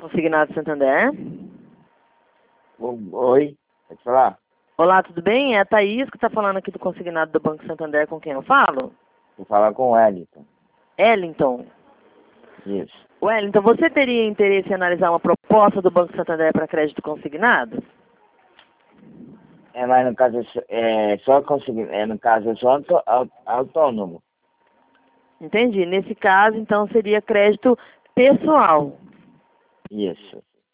Consignado Santander. Oi, pode falar? Olá, tudo bem? É a Thaís que está falando aqui do Consignado do Banco Santander, com quem eu falo? Vou falar com o Wellington. Wellington. Isso. Wellington, você teria interesse em analisar uma proposta do Banco Santander para crédito consignado? Mas no caso só conseguir, no caso eu sou autônomo. Entendi. Nesse caso, então, seria crédito pessoal. Isso.